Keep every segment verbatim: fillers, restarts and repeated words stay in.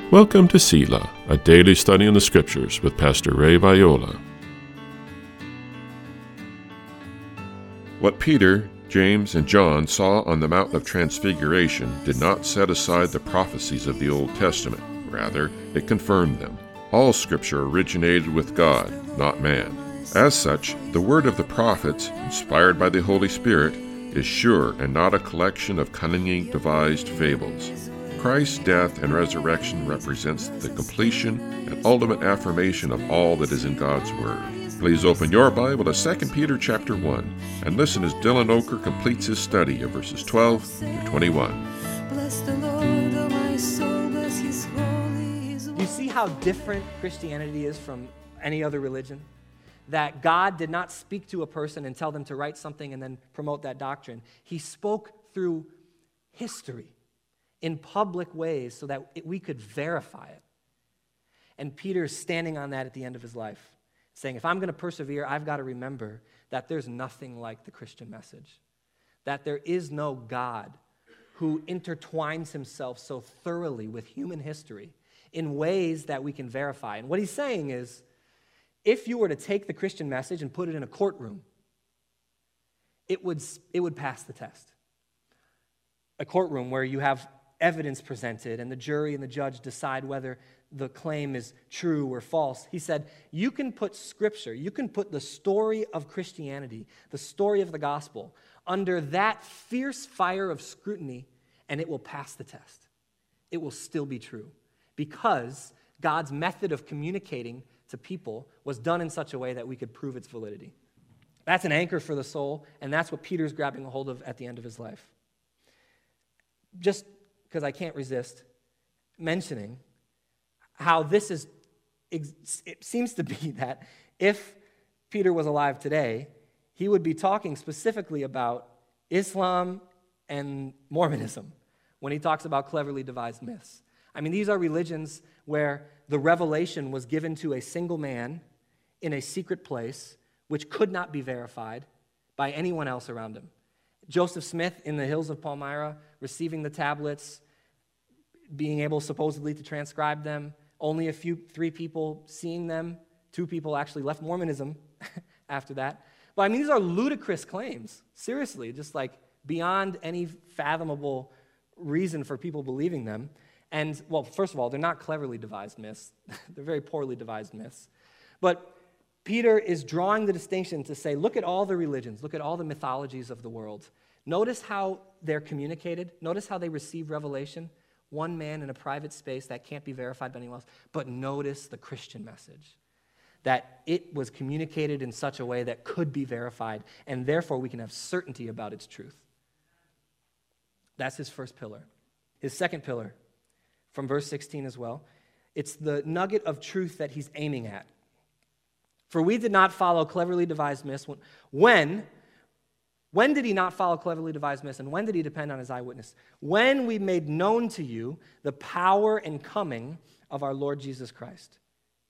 Welcome to Selah, a daily study in the Scriptures with Pastor Ray Viola. What Peter, James, and John saw on the Mount of Transfiguration did not set aside the prophecies of the Old Testament. Rather, it confirmed them. All Scripture originated with God, not man. As such, the word of the prophets, inspired by the Holy Spirit, is sure and not a collection of cunningly devised fables. Christ's death and resurrection represents the completion and ultimate affirmation of all that is in God's Word. Please open your Bible to Second Peter chapter one and listen as Dylan Oker completes his study of verses twelve through twenty-one. Bless the Lord, oh my soul, bless his holy, his You see how different Christianity is from any other religion? That God did not speak to a person and tell them to write something and then promote that doctrine. He spoke through history in public ways so that it, we could verify it. And Peter's standing on that at the end of his life, saying, if I'm going to persevere, I've got to remember that there's nothing like the Christian message, that there is no God who intertwines himself so thoroughly with human history in ways that we can verify. And what he's saying is, if you were to take the Christian message and put it in a courtroom, it would, it would pass the test. A courtroom where you have evidence presented and the jury and the judge decide whether the claim is true or false. He said, you can put Scripture, you can put the story of Christianity, the story of the gospel, under that fierce fire of scrutiny, and it will pass the test. It will still be true because God's method of communicating to people was done in such a way that we could prove its validity. That's an anchor for the soul, and that's what Peter's grabbing a hold of at the end of his life. Just because I can't resist mentioning how this is, it seems to be that if Peter was alive today, he would be talking specifically about Islam and Mormonism when he talks about cleverly devised myths. I mean, these are religions where the revelation was given to a single man in a secret place, which could not be verified by anyone else around him. Joseph Smith in the hills of Palmyra, receiving the tablets, being able supposedly to transcribe them, only a few, three people seeing them, two people actually left Mormonism after that. But I mean, these are ludicrous claims, seriously, just like beyond any fathomable reason for people believing them. And, well, first of all, they're not cleverly devised myths. They're very poorly devised myths. But Peter is drawing the distinction to say, look at all the religions, look at all the mythologies of the world. Notice how they're communicated. Notice how they receive revelation. One man in a private space that can't be verified by anyone else. But notice the Christian message, that it was communicated in such a way that could be verified, and therefore we can have certainty about its truth. That's his first pillar. His second pillar, from verse sixteen as well, it's the nugget of truth that he's aiming at. For we did not follow cleverly devised myths. When, when did he not follow cleverly devised myths, and when did he depend on his eyewitness? When we made known to you the power and coming of our Lord Jesus Christ.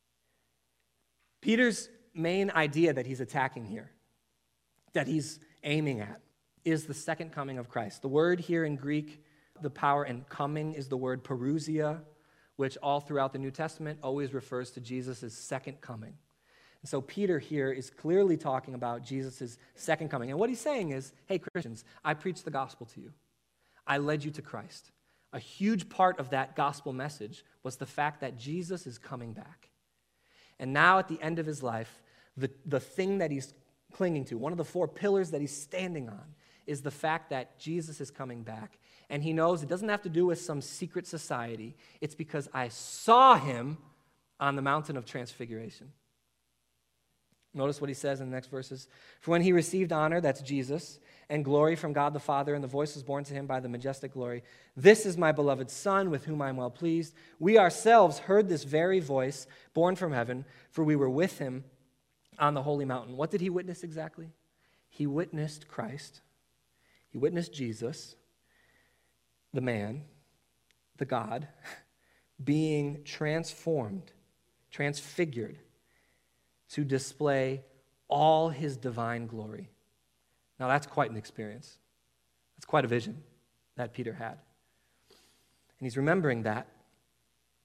Peter's main idea that he's attacking here, that he's aiming at, is the second coming of Christ. The word here in Greek, the power and coming, is the word parousia, which all throughout the New Testament always refers to Jesus' second coming. And so Peter here is clearly talking about Jesus' second coming. And what he's saying is, hey, Christians, I preached the gospel to you. I led you to Christ. A huge part of that gospel message was the fact that Jesus is coming back. And now at the end of his life, the, the thing that he's clinging to, one of the four pillars that he's standing on, is the fact that Jesus is coming back. And he knows it doesn't have to do with some secret society. It's because I saw him on the mountain of transfiguration. Notice what he says in the next verses. For when he received honor, that's Jesus, and glory from God the Father, and the voice was borne to him by the majestic glory, this is my beloved Son, with whom I am well pleased. We ourselves heard this very voice, born from heaven, for we were with him on the holy mountain. What did he witness exactly? He witnessed Christ. He witnessed Jesus, the man, the God, being transformed, transfigured, to display all his divine glory. Now that's quite an experience. That's quite a vision that Peter had. And he's remembering that.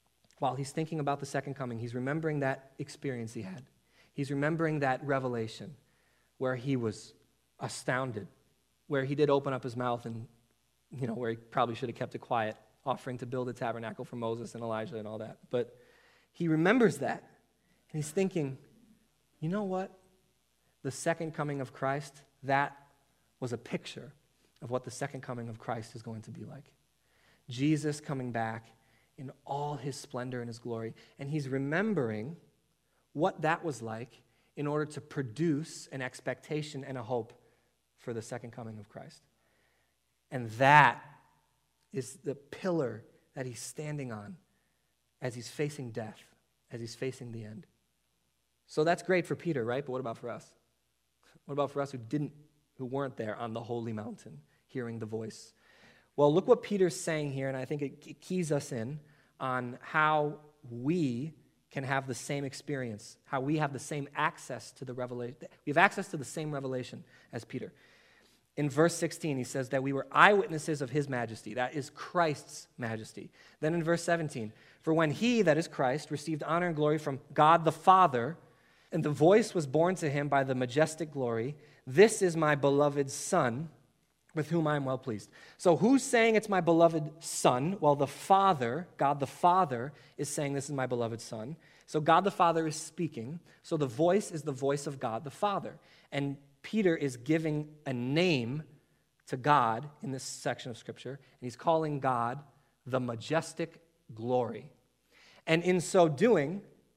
while he's thinking about the second coming, he's remembering that experience he had. He's remembering that revelation where he was astounded, where he did open up his mouth and, you know, where he probably should have kept it quiet, offering to build a tabernacle for Moses and Elijah and all that. But he remembers that, and he's thinking, you know what? The second coming of Christ, that was a picture of what the second coming of Christ is going to be like. Jesus coming back in all his splendor and his glory. And he's remembering what that was like in order to produce an expectation and a hope for the second coming of Christ. And that is the pillar that he's standing on as he's facing death, as he's facing the end. So that's great for Peter, right? But what about for us? What about for us who didn't, who weren't there on the holy mountain, hearing the voice? Well, look what Peter's saying here, and I think it keys us in on how we can have the same experience, how we have the same access to the revelation. We have access to the same revelation as Peter. In verse sixteen, he says that we were eyewitnesses of his majesty. That is Christ's majesty. Then in verse seventeen, for when he, that is Christ, received honor and glory from God the Father, and the voice was borne to him by the majestic glory, this is my beloved Son, with whom I am well pleased. So who's saying it's my beloved Son? Well, the Father, God the Father, is saying this is my beloved Son. So God the Father is speaking. So the voice is the voice of God the Father. And Peter is giving a name to God in this section of Scripture, and he's calling God the majestic glory. And in so doing,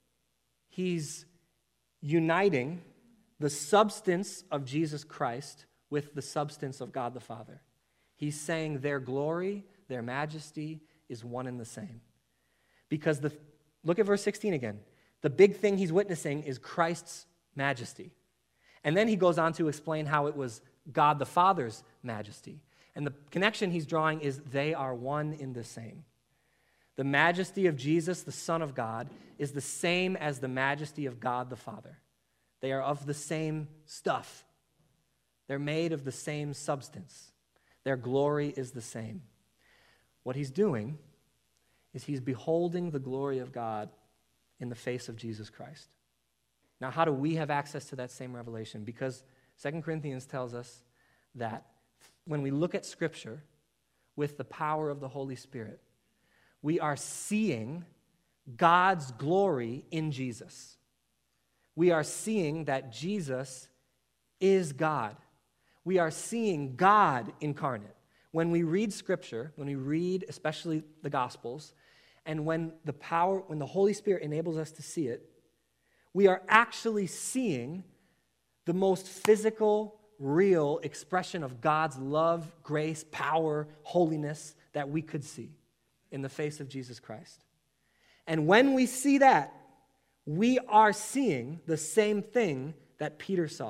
he's uniting the substance of Jesus Christ with the substance of God the Father. He's saying their glory, their majesty is one and the same. Because the look at verse sixteen again. The big thing he's witnessing is Christ's majesty. And then he goes on to explain how it was God the Father's majesty. And the connection he's drawing is they are one in the same. The majesty of Jesus, the Son of God, is the same as the majesty of God the Father. They are of the same stuff. They're made of the same substance. Their glory is the same. What he's doing is he's beholding the glory of God in the face of Jesus Christ. Now, how do we have access to that same revelation? Because Second Corinthians tells us that when we look at Scripture with the power of the Holy Spirit, we are seeing God's glory in Jesus. We are seeing that Jesus is God. We are seeing God incarnate. When we read Scripture, when we read especially the Gospels, and when the power, when the Holy Spirit enables us to see it, we are actually seeing the most physical, real expression of God's love, grace, power, holiness that we could see in the face of Jesus Christ. And when we see that, we are seeing the same thing that Peter saw.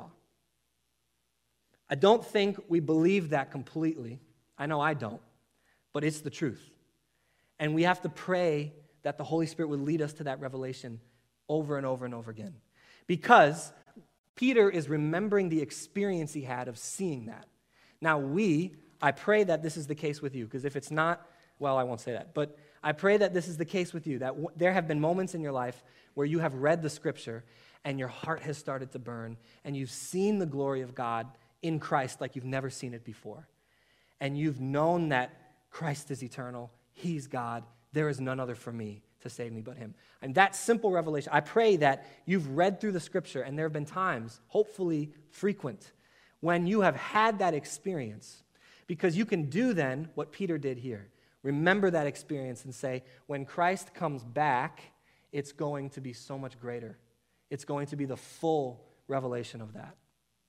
I don't think we believe that completely. I know I don't, but it's the truth. And we have to pray that the Holy Spirit would lead us to that revelation over and over and over again. Because Peter is remembering the experience he had of seeing that. Now we, I pray that this is the case with you, because if it's not, well, I won't say that, but I pray that this is the case with you, that w- there have been moments in your life where you have read the Scripture and your heart has started to burn and you've seen the glory of God in Christ like you've never seen it before. And you've known that Christ is eternal, He's God, there is none other for me to save me but Him. And that simple revelation, I pray that you've read through the Scripture and there have been times, hopefully frequent, when you have had that experience, because you can do then what Peter did here. Remember that experience and say, when Christ comes back, it's going to be so much greater. It's going to be the full revelation of that.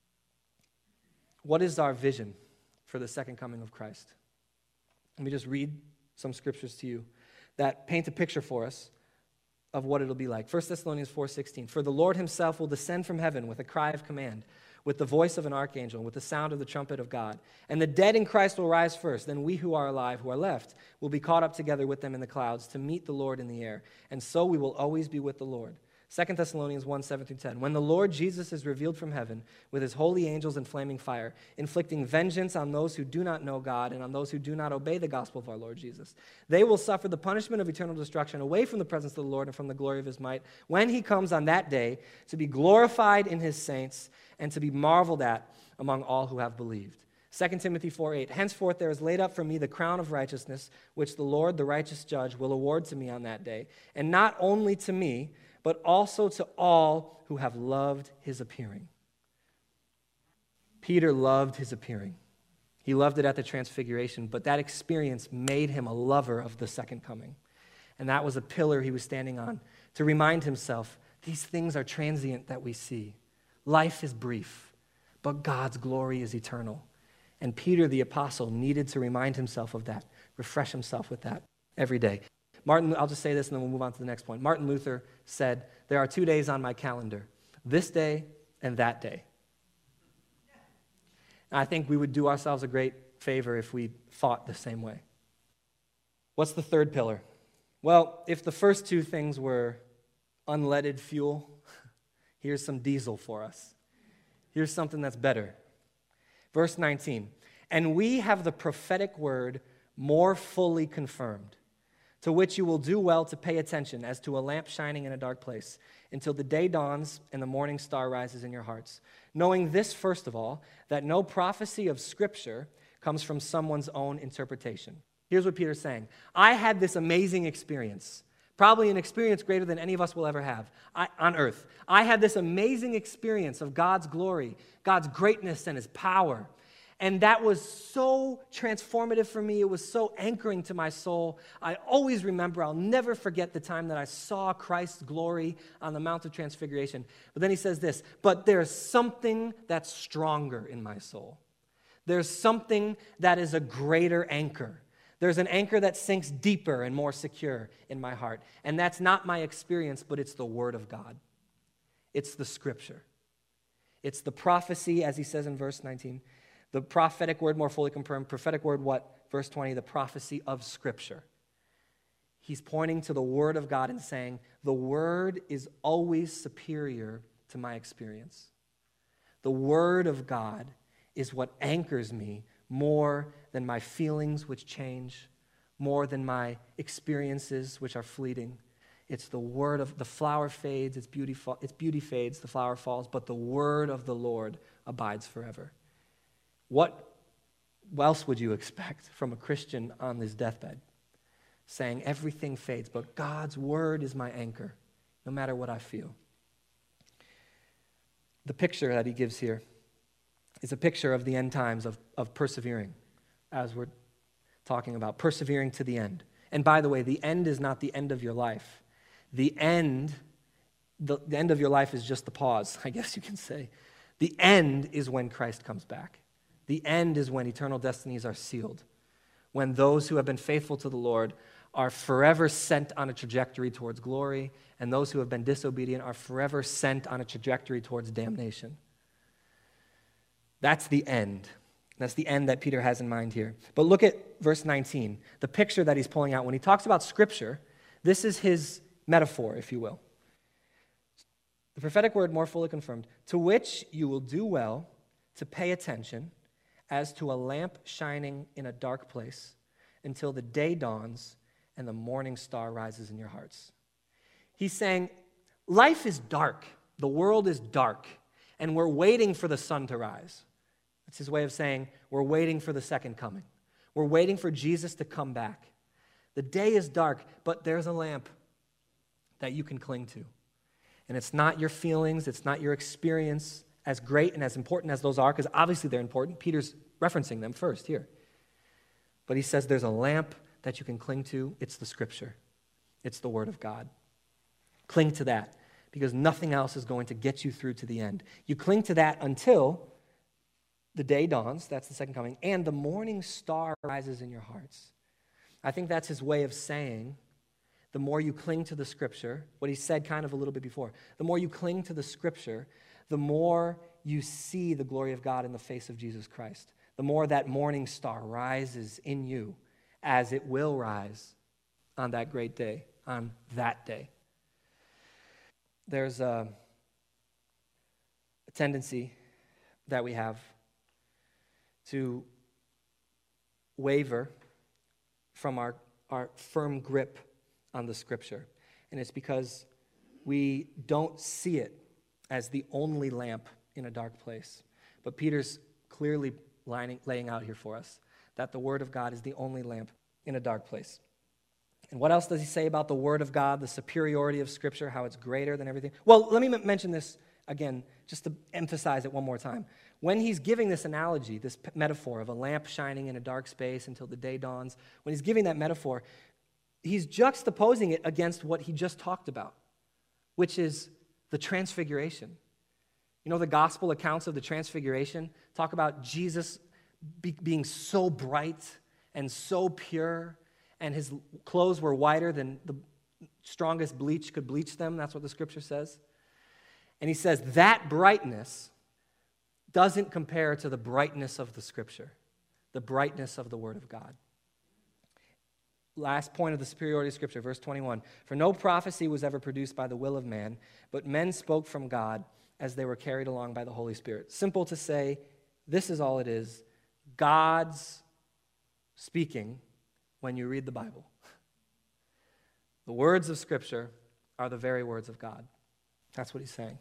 What is our vision for the second coming of Christ? Let me just read some scriptures to you that paint a picture for us of what it'll be like. First Thessalonians four sixteen, for the Lord Himself will descend from heaven with a cry of command, with the voice of an archangel, with the sound of the trumpet of God. And the dead in Christ will rise first. Then we who are alive, who are left, will be caught up together with them in the clouds to meet the Lord in the air. And so we will always be with the Lord. Second Thessalonians one, seven through ten. When the Lord Jesus is revealed from heaven with his holy angels in flaming fire, inflicting vengeance on those who do not know God and on those who do not obey the gospel of our Lord Jesus, they will suffer the punishment of eternal destruction away from the presence of the Lord and from the glory of his might when he comes on that day to be glorified in his saints and to be marveled at among all who have believed. Second Timothy four, eight. Henceforth there is laid up for me the crown of righteousness, which the Lord, the righteous judge, will award to me on that day, and not only to me, but also to all who have loved his appearing. Peter loved his appearing. He loved it at the transfiguration, but that experience made him a lover of the second coming. And that was a pillar he was standing on to remind himself, these things are transient that we see. Life is brief, but God's glory is eternal. And Peter the apostle needed to remind himself of that, refresh himself with that every day. Martin, I'll just say this and then we'll move on to the next point. Martin Luther said, there are two days on my calendar, this day and that day. And I think we would do ourselves a great favor if we thought the same way. What's the third pillar? Well, if the first two things were unleaded fuel, here's some diesel for us. Here's something that's better. Verse nineteen, and we have the prophetic word more fully confirmed, to which you will do well to pay attention as to a lamp shining in a dark place, until the day dawns and the morning star rises in your hearts. Knowing this, first of all, that no prophecy of Scripture comes from someone's own interpretation. Here's what Peter's saying. I had this amazing experience, probably an experience greater than any of us will ever have I, on earth. I had this amazing experience of God's glory, God's greatness and his power. And that was so transformative for me. It was so anchoring to my soul. I always remember, I'll never forget the time that I saw Christ's glory on the Mount of Transfiguration. But then he says this, but there's something that's stronger in my soul. There's something that is a greater anchor. There's an anchor that sinks deeper and more secure in my heart. And that's not my experience, but it's the Word of God. It's the Scripture. It's the prophecy, as he says in verse nineteen. The prophetic word more fully confirmed. Prophetic word what? Verse twenty, the prophecy of Scripture. He's pointing to the Word of God and saying, the Word is always superior to my experience. The Word of God is what anchors me more than my feelings, which change, more than my experiences, which are fleeting. It's the word of, the flower fades, its beauty, its beauty fades, the flower falls, but the word of the Lord abides forever. What else would you expect from a Christian on his deathbed? Saying everything fades, but God's word is my anchor, no matter what I feel. The picture that he gives here is a picture of the end times of, of persevering, as we're talking about, persevering to the end. And by the way, the end is not the end of your life. The end, the, the end of your life is just the pause, I guess you can say. The end is when Christ comes back. The end is when eternal destinies are sealed, when those who have been faithful to the Lord are forever sent on a trajectory towards glory, and those who have been disobedient are forever sent on a trajectory towards damnation. That's the end. That's the end that Peter has in mind here. But look at verse nineteen, the picture that he's pulling out. When he talks about Scripture, this is his metaphor, if you will. The prophetic word more fully confirmed, to which you will do well to pay attention as to a lamp shining in a dark place until the day dawns and the morning star rises in your hearts. He's saying, life is dark. The world is dark, and we're waiting for the sun to rise. That's his way of saying we're waiting for the second coming. We're waiting for Jesus to come back. The day is dark, but there's a lamp that you can cling to. And it's not your feelings, it's not your experience, as great and as important as those are, because obviously they're important. Peter's referencing them first here. But he says there's a lamp that you can cling to. It's the Scripture. It's the Word of God. Cling to that, because nothing else is going to get you through to the end. You cling to that until the day dawns, that's the second coming, and the morning star rises in your hearts. I think that's his way of saying, the more you cling to the Scripture, what he said kind of a little bit before, the more you cling to the Scripture, the more you see the glory of God in the face of Jesus Christ. The more that morning star rises in you, as it will rise on that great day, on that day. There's a, a tendency that we have to waver from our, our firm grip on the Scripture. And it's because we don't see it as the only lamp in a dark place. But Peter's clearly lining, laying out here for us that the Word of God is the only lamp in a dark place. And what else does he say about the Word of God, the superiority of Scripture, how it's greater than everything? Well, let me m- mention this again, just to emphasize it one more time. When he's giving this analogy, this p- metaphor of a lamp shining in a dark space until the day dawns, when he's giving that metaphor, he's juxtaposing it against what he just talked about, which is the transfiguration. You know, the gospel accounts of the transfiguration talk about Jesus be- being so bright and so pure, and his clothes were whiter than the strongest bleach could bleach them. That's what the Scripture says. And he says that brightness doesn't compare to the brightness of the Scripture, the brightness of the Word of God. Last point of the superiority of Scripture, verse twenty-one. For no prophecy was ever produced by the will of man, but men spoke from God as they were carried along by the Holy Spirit. Simple to say, this is all it is. God's speaking when you read the Bible. The words of Scripture are the very words of God. That's what he's saying.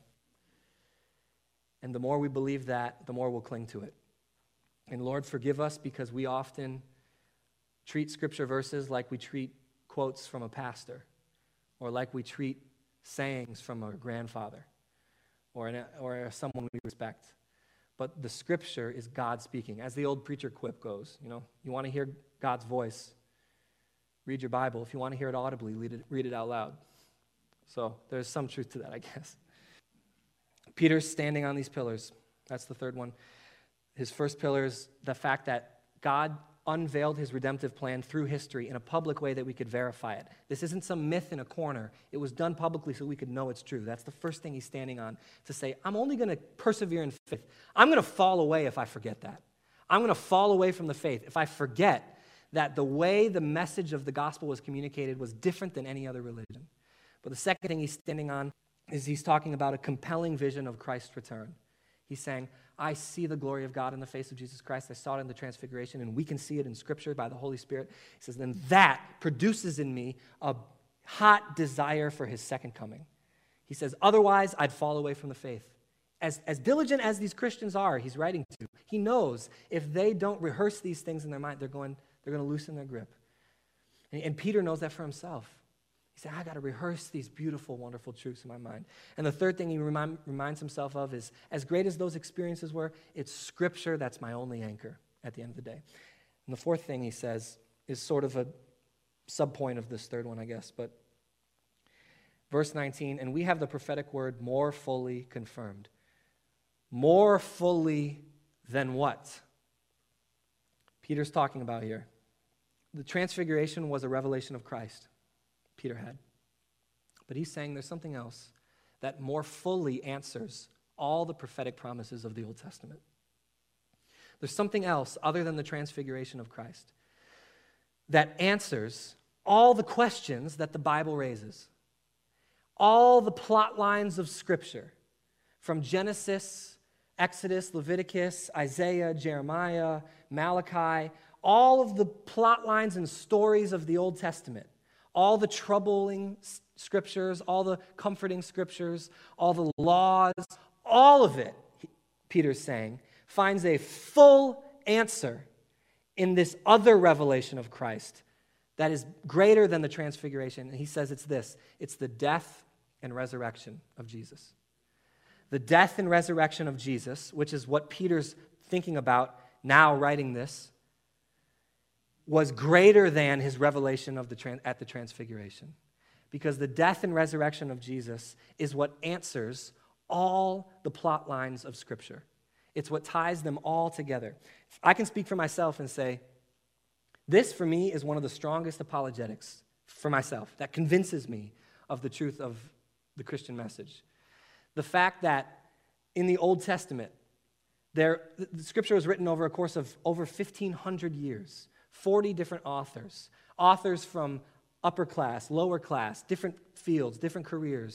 And the more we believe that, the more we'll cling to it. And Lord, forgive us because we often treat Scripture verses like we treat quotes from a pastor, or like we treat sayings from a grandfather, or, an, or someone we respect. But the Scripture is God speaking. As the old preacher quip goes, you know, you want to hear God's voice, read your Bible. If you want to hear it audibly, read it, read it out loud. So there's some truth to that, I guess. Peter's standing on these pillars. That's the third one. His first pillar is the fact that God unveiled his redemptive plan through history in a public way that we could verify it. This isn't some myth in a corner. It was done publicly so we could know it's true. That's the first thing he's standing on, to say, I'm only going to persevere in faith. I'm going to fall away if I forget that. I'm going to fall away from the faith if I forget that the way the message of the gospel was communicated was different than any other religion. But the second thing he's standing on is he's talking about a compelling vision of Christ's return. He's saying, I see the glory of God in the face of Jesus Christ. I saw it in the transfiguration, and we can see it in Scripture by the Holy Spirit. He says, then that produces in me a hot desire for his second coming. He says, otherwise, I'd fall away from the faith. As, as diligent as these Christians are, he's writing to, he knows if they don't rehearse these things in their mind, they're going, they're going to loosen their grip. And, and Peter knows that for himself. He said, I got to rehearse these beautiful, wonderful truths in my mind. And the third thing he remind, reminds himself of is, as great as those experiences were, it's Scripture that's my only anchor at the end of the day. And the fourth thing he says is sort of a subpoint of this third one, I guess. But verse nineteen, and we have the prophetic word more fully confirmed. More fully than what? Peter's talking about here. The transfiguration was a revelation of Christ. Peter had. But he's saying there's something else that more fully answers all the prophetic promises of the Old Testament. There's something else other than the transfiguration of Christ that answers all the questions that the Bible raises. All the plot lines of Scripture, from Genesis, Exodus, Leviticus, Isaiah, Jeremiah, Malachi, all of the plot lines and stories of the Old Testament. All the troubling scriptures, all the comforting scriptures, all the laws, all of it, Peter's saying, finds a full answer in this other revelation of Christ that is greater than the transfiguration. And he says it's this, it's the death and resurrection of Jesus. The death and resurrection of Jesus, which is what Peter's thinking about now writing this, was greater than his revelation of the tran- at the transfiguration. Because the death and resurrection of Jesus is what answers all the plot lines of Scripture. It's what ties them all together. I can speak for myself and say, this for me is one of the strongest apologetics for myself that convinces me of the truth of the Christian message. The fact that in the Old Testament, there, the Scripture was written over a course of over fifteen hundred years. forty different authors, authors from upper class, lower class, different fields, different careers,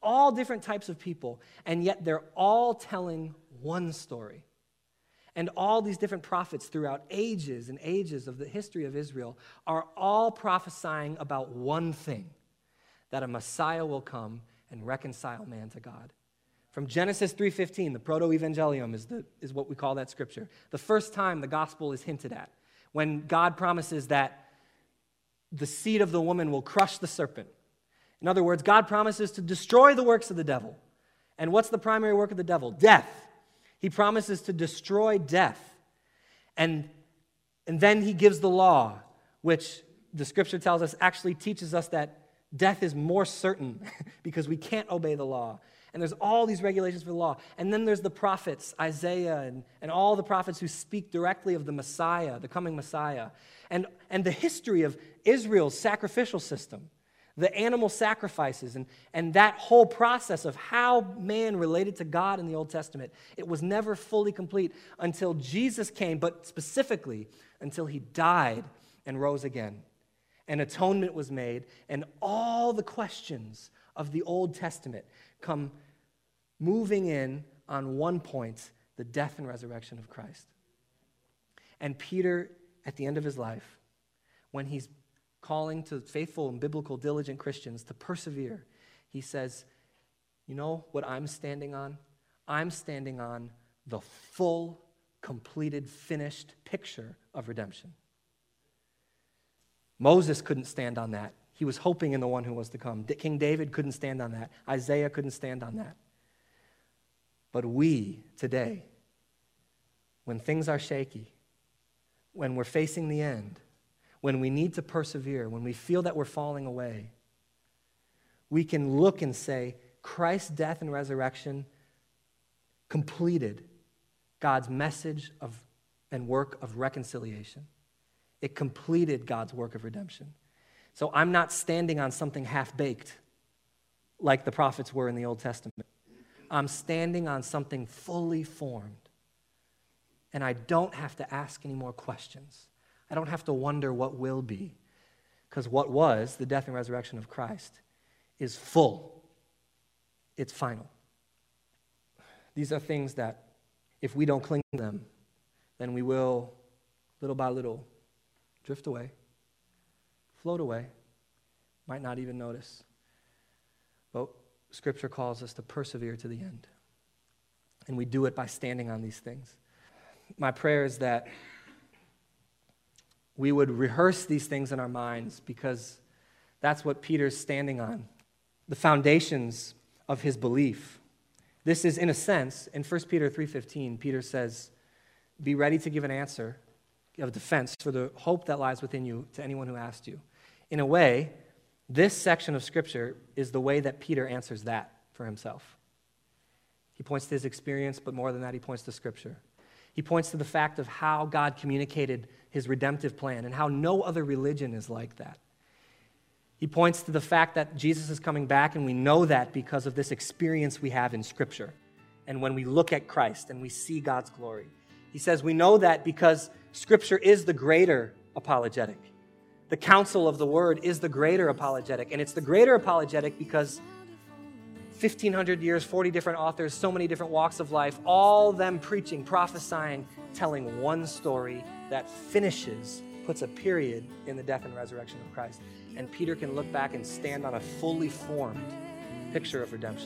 all different types of people, and yet they're all telling one story. And all these different prophets throughout ages and ages of the history of Israel are all prophesying about one thing, that a Messiah will come and reconcile man to God. From Genesis three fifteen, the proto-evangelium is, the, is what we call that scripture. The first time the gospel is hinted at, when God promises that the seed of the woman will crush the serpent. In other words, God promises to destroy the works of the devil. And what's the primary work of the devil? Death. He promises to destroy death. And, and then he gives the law, which the scripture tells us actually teaches us that death is more certain because we can't obey the law. And there's all these regulations for the law. And then there's the prophets, Isaiah and, and all the prophets who speak directly of the Messiah, the coming Messiah. And, and the history of Israel's sacrificial system, the animal sacrifices, and, and that whole process of how man related to God in the Old Testament. It was never fully complete until Jesus came, but specifically until he died and rose again. And atonement was made, and all the questions of the Old Testament come moving in on one point, the death and resurrection of Christ. And Peter, at the end of his life, when he's calling to faithful and biblical, diligent Christians to persevere, he says, you know what I'm standing on? I'm standing on the full, completed, finished picture of redemption. Moses couldn't stand on that. He was hoping in the one who was to come. King David couldn't stand on that. Isaiah couldn't stand on that. But we, today, when things are shaky, when we're facing the end, when we need to persevere, when we feel that we're falling away, we can look and say, Christ's death and resurrection completed God's message of and work of reconciliation. It completed God's work of redemption. So I'm not standing on something half-baked like the prophets were in the Old Testament. I'm standing on something fully formed. And I don't have to ask any more questions. I don't have to wonder what will be. Because what was, the death and resurrection of Christ, is full. It's final. These are things that, if we don't cling to them, then we will, little by little, drift away, float away, might not even notice. But Scripture calls us to persevere to the end. And we do it by standing on these things. My prayer is that we would rehearse these things in our minds, because that's what Peter's standing on, the foundations of his belief. This is, in a sense, in First Peter three fifteen, Peter says, be ready to give an answer of defense for the hope that lies within you to anyone who asked you. In a way, this section of Scripture is the way that Peter answers that for himself. He points to his experience, but more than that, he points to Scripture. He points to the fact of how God communicated his redemptive plan and how no other religion is like that. He points to the fact that Jesus is coming back, and we know that because of this experience we have in Scripture. And when we look at Christ and we see God's glory, he says we know that because Scripture is the greater apologetic. The counsel of the Word is the greater apologetic. And it's the greater apologetic because fifteen hundred years, forty different authors, so many different walks of life, all them preaching, prophesying, telling one story that finishes, puts a period in the death and resurrection of Christ. And Peter can look back and stand on a fully formed picture of redemption.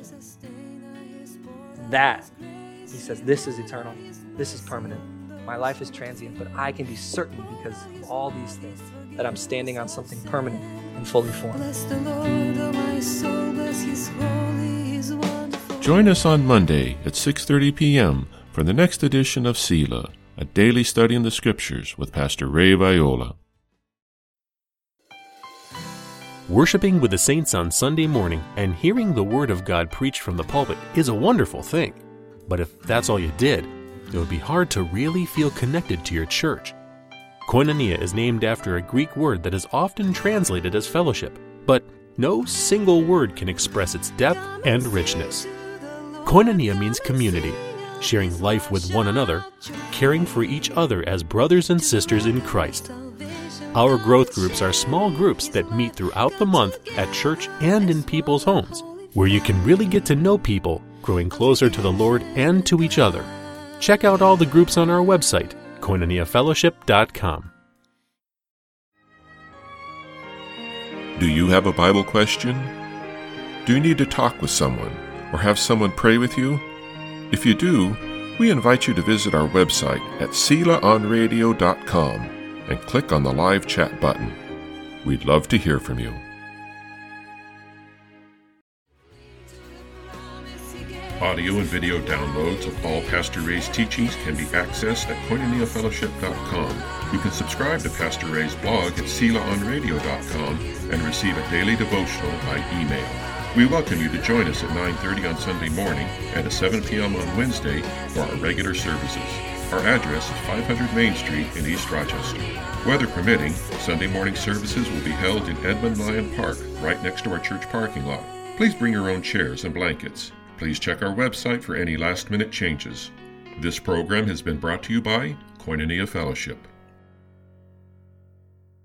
That, he says, this is eternal. This is permanent. My life is transient, but I can be certain because of all these things that I'm standing on something permanent and fully formed. Bless the Lord, oh my soul, bless his holy, his wonderful. Join us on Monday at six thirty p.m. for the next edition of Selah, a daily study in the Scriptures with Pastor Ray Viola. Worshiping with the saints on Sunday morning and hearing the Word of God preached from the pulpit is a wonderful thing. But if that's all you did, it would be hard to really feel connected to your church. Koinonia is named after a Greek word that is often translated as fellowship, but no single word can express its depth and richness. Koinonia means community, sharing life with one another, caring for each other as brothers and sisters in Christ. Our growth groups are small groups that meet throughout the month at church and in people's homes, where you can really get to know people, growing closer to the Lord and to each other. Check out all the groups on our website, koinonia fellowship dot com. Do you have a Bible question? Do you need to talk with someone or have someone pray with you? If you do, we invite you to visit our website at sela on radio dot com and click on the live chat button. We'd love to hear from you. Audio and video downloads of all Pastor Ray's teachings can be accessed at koinonia fellowship dot com. You can subscribe to Pastor Ray's blog at sela on radio dot com and receive a daily devotional by email. We welcome you to join us at nine thirty on Sunday morning and at seven p.m. on Wednesday for our regular services. Our address is five hundred Main Street in East Rochester. Weather permitting, Sunday morning services will be held in Edmund Lyon Park, right next to our church parking lot. Please bring your own chairs and blankets. Please check our website for any last-minute changes. This program has been brought to you by Koinonia Fellowship.